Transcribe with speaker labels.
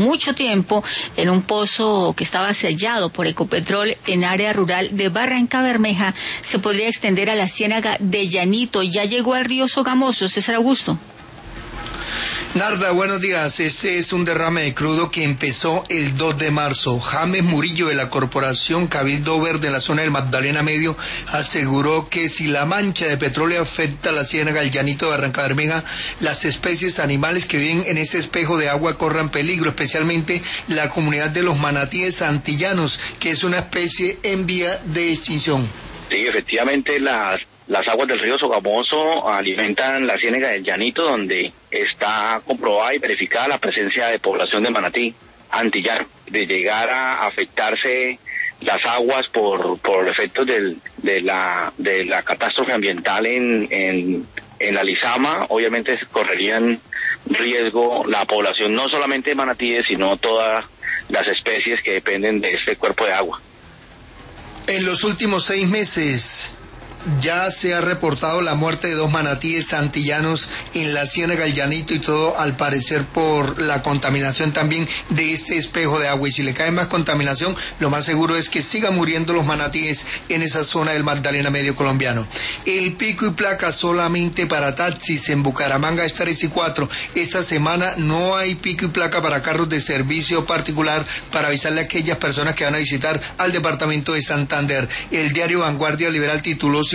Speaker 1: mucho tiempo en un pozo que estaba sellado por Ecopetrol en área rural de Barrancabermeja, se podría extender a la ciénaga de Llanito. Ya llegó al río Sogamoso, César Augusto.
Speaker 2: Narda, buenos días. Este es un derrame de crudo que empezó el 2 de marzo. James Murillo, de la Corporación Cabildo Verde en la zona del Magdalena Medio, aseguró que si la mancha de petróleo afecta a la ciénaga del Llanito de Barrancabermeja, las especies animales que viven en ese espejo de agua corran peligro, especialmente la comunidad de los manatíes antillanos, que es una especie en vía de extinción.
Speaker 3: Sí, efectivamente, las aguas del río Sogamoso alimentan la ciénaga del Llanito, donde está comprobada y verificada la presencia de población de manatí antillano. De llegar a afectarse las aguas por efectos de la catástrofe ambiental en la Lizama, obviamente correrían riesgo la población, no solamente de manatíes, sino todas las especies que dependen de este cuerpo de agua.
Speaker 2: En los últimos 6 meses ya se ha reportado la muerte de 2 manatíes antillanos en la ciénaga del Llanito, y todo al parecer por la contaminación también de este espejo de agua. Y si le cae más contaminación, lo más seguro es que sigan muriendo los manatíes en esa zona del Magdalena Medio colombiano. El pico y placa solamente para taxis en Bucaramanga es 3 y 4. Esta semana no hay pico y placa para carros de servicio particular, para avisarle a aquellas personas que van a visitar al departamento de Santander. El diario Vanguardia Liberal tituló